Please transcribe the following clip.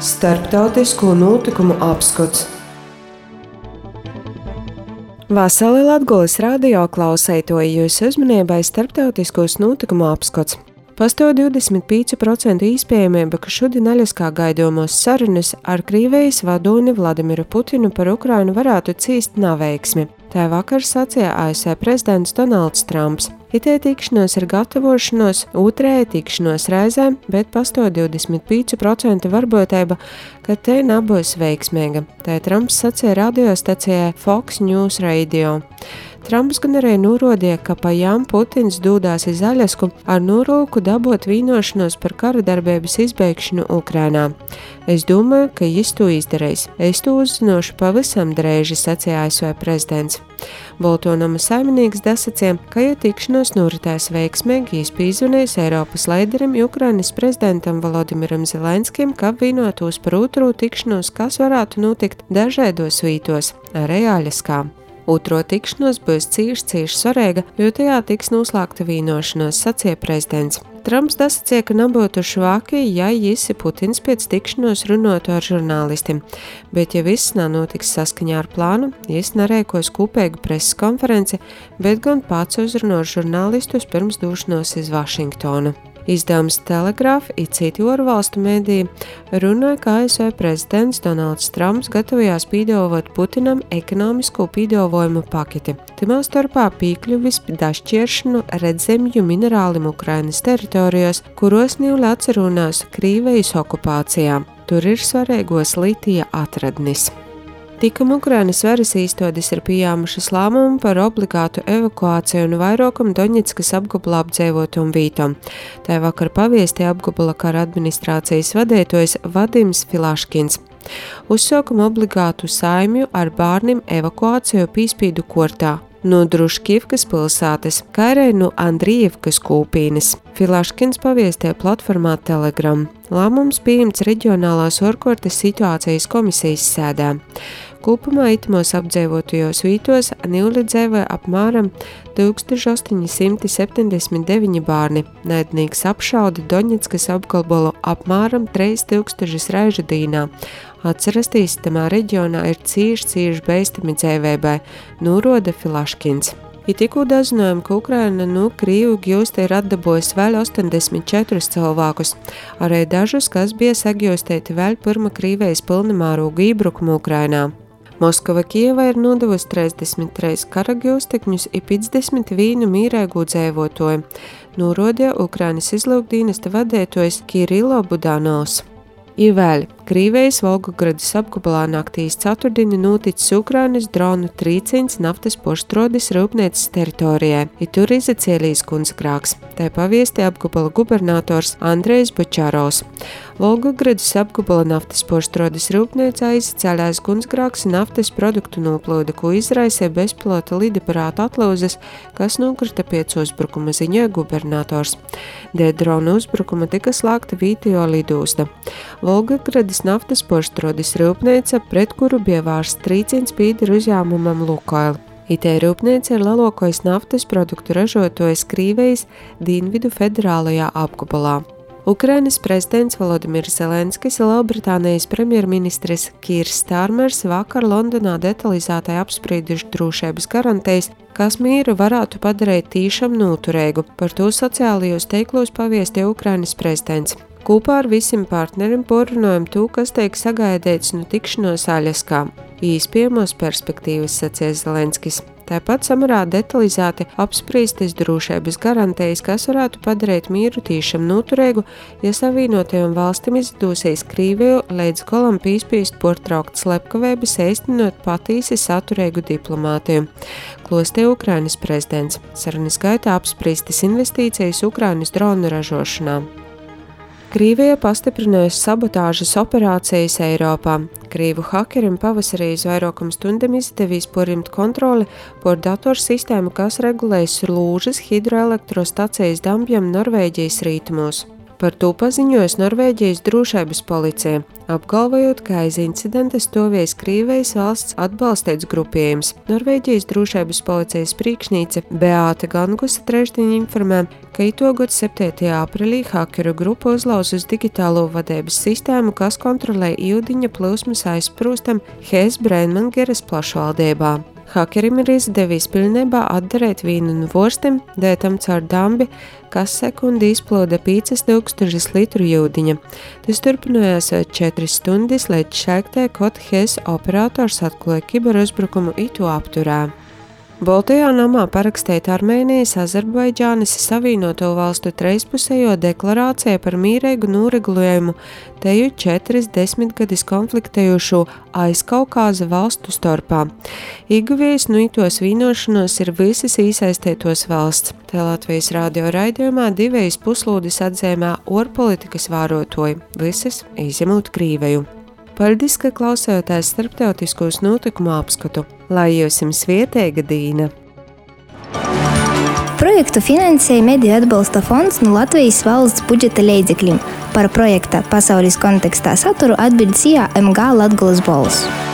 Starptautisko notikumu apskats. Vasarī Latgoles radio klausētoja jūsu uzmanībai starptautiskos notikumu apskats. Pastāv 25% iespējamība, ka šodien Aļaskā gaidāmos sarunas ar Krievijas vadoni Vladimiru Putinu par Ukrainu varētu cīst neveiksmi. Tā vakar sacīja ASV prezidents Donalds Trumps. Itē tikšanos ir gatavošanos otrajai tikšanos reizē, bet pastāv 25% varbūtība, ka te nebūs veiksmīga. Tā Trumps sacīja radiostacijai Fox News Radio. Trumps gan arī norādīja, ka pajām Putins dūdās iz Aļasku ar nolūku dabūt vienošanos par kara darbības izbeigšanu Ukrainā. Es domāju, ka viņš to izdarīs. Es to uzzinošu pavisam drēži, sacīja ASV prezidents. Boltonama saimnieks dasacīja, ka, ja tikšanos noritēs veiksmīgi, viņš pīzvanīs Eiropas līderim Ukrainas prezidentam Volodimiram Zelenskim, ka vienotos par otro tikšanos, kas varētu notikt dažādos vītos, arī Aļaskā. Otro tikšanos būs cīši svarīga, jo tajā tiks noslēgta vienošanos, sacīja prezidents. Trumps dasacīja, ka nebūtu švāki, ja Jisi Putins pēc tikšanos runātu ar žurnālistiem, bet ja viss nav notiks saskaņā ar plānu, Jis nerēkos kopīgu preses konferenci, bet gan pats uzrunās žurnālistus pirms došanos iz Vašingtonu. Izdevums Telegraph un citi ārvalstu mediji runāja, ka ASV prezidents Donalds Trumps gatavojās piedāvāt Putinam ekonomisko piedāvājumu paketi. Timā starpā piekļuvis dažšķiršanu redzemju minerālim Ukrainas teritorijos, kuros nīli atcerunās Krievijas okupācijā. Tur ir svarīgos litija atradnis. Tikam Ukrainas varas iestādes ir pieņēmušas lēmumu par obligātu evakuāciju un vairākam Doņetskas apgabala apdzīvotam vītam. Tā vakar paviestīja apgabala kara administrācijas vadītājs Vadims Filaškins. Uzsākam obligātu saimju ar bērniem evakuāciju pīspīdu kortā no Druškivkas pilsētas, kā arī no Andrijevkas kūpīnes. Filaškins paviestīja platformā Telegram. Lēmums pieņemts reģionālās ārkārtas situācijas komisijas sēdē. Kopumā itimos apdzīvotajos vītos nīli dzīvoja apmēram 1879 bērni. Naidnieks apšauda Doņetskas apgabalu apmēram 3000 reižu dīnā. Atcerastīs, tamā reģionā ir cīši beistami dzīvībai, norāda Filaškins. Ir tikko dazinājumi, ka Ukraina no Krievu gūsta ir atdabojusi vēl 84 cilvēkus, arī dažus, kas bija sagūstīti vēl pirma Krievijas pilnamēroga iebrukuma Ukrainā. Moskava Kievai ir nodevusi 33 kara gūstekņus un 51 mīrēgu dzīvotoju, norādīja Ukrainas izlūkdienesta vadītājs Kirilo Budanovs. I vēl Krievijas Volgogradas apgabalā naktīs ceturtdienu noticis Ukrainas dronu trīciens naftas poštrodes rūpnīcas teritorijā, i tur izacielīs gunsgrāks. Tā paviestīja apgabala gubernators Andrejs Bočarovs. Volgogradas apgabala naftas poštrodes rūpnīcā izaceļās gunsgrāks naftas produktu noplūde, ko izraisīja bezpilota lidaparāta atlūzas, kas nokrita pēc uzbrukuma, ziņoja gubernators. Dēļ drona uzbrukuma tika slēgta vietējo lidostā. Volgogradas naftas poštrodes rūpnīca, pret kuru bija vērsts trīciens pīderu uzņēmumam Lukoil. Itē rūpnīca ir lielākais naftas produktu ražotājs Krievijas Dienvidu federālajā apgabalā. Ukrainas prezidents Volodimirs Zelenskis un Lielbritānijas premjerministrs Kīrs Stārmers vakar Londonā detalizētai apsprieduši drošības garantijas, kas mīru varētu padarīt tīšām noturīgu. Par to sociālajos teiklos paviestīja Ukrainas prezidents. Kopā ar visiem partneriem porunājam to, kas tiek sagaidīts no tikšanos Aļaskā. Iespējamos perspektīvas, sacīja Zelenskis. Tāpat samērā detalizēti apspriestas drošības garantijas, kas varētu padarīt mieru tīšām noturīgu, ja Savienotajām valstīm izdosies Krieviju līdz galam piespiest pārtraukt slepkavības, īstenot patīsi saturīgu diplomātiju. Klostīja Ukrainas prezidents. Sarunas gaitā apspriestas investīcijas Ukrainas dronu ražošanā. Krievija pastiprinājusi sabotāžas operācijas Eiropā. Krievu hakerim pavasarī uz vairākam stundam izdevīs porimt kontroli pār datorsistēmu, kas regulējas lūžas hidroelektrostacijas dampjam Norvēģijas rietumos. Par to paziņojas Norvēģijas drošības policija, apgalvojot, ka aiz incidenta stāvēja Krievijas valsts atbalstīts grupējums. Norvēģijas drošības policijas priekšniece Beāte Gangusa trešdien informē, ka itogot 7. aprīlī hakeru grupa uzlauza uz digitālo vadības sistēmu, kas kontrolē ūdeņa plūsmas aizsprostam Hes Breinmangeras plašvaldībā. Hakerim ir izdevies pilnībā atdarēt vienu no vorstiem, dētam caur dambi, kas sekundi izplūda 5000 litru ūdeņa. Tas turpinājās 4 stundas, līdz šēktē, kad Hes operators atklāja kiberuzbrukumu itu apturē. Baltajā namā parakstīt Armēnijas, Azerbaidžānas Savienoto valstu trīspusējo deklarāciju par mīrīgu noregulējumu teju 40 gadus konfliktējušo Aizkaukāza valstu starpā. Ieguvējs no itos vienošanos ir visas iesaistītos valsts. Te Latvijas radio raidījumā 2 puslūdis atzīmē ārpolitikas vērotoji, visas izņemot Krīveju. Paldies, ka klausījāties starptautiskos notikumu apskatu. Lai jums svētīga dīna! Projektu finansēja Mediju atbalsta fonds no Latvijas valsts budžeta līdzekļiem. Par projekta pasaules kontekstā saturu atbild SIA MG Latgolas balss.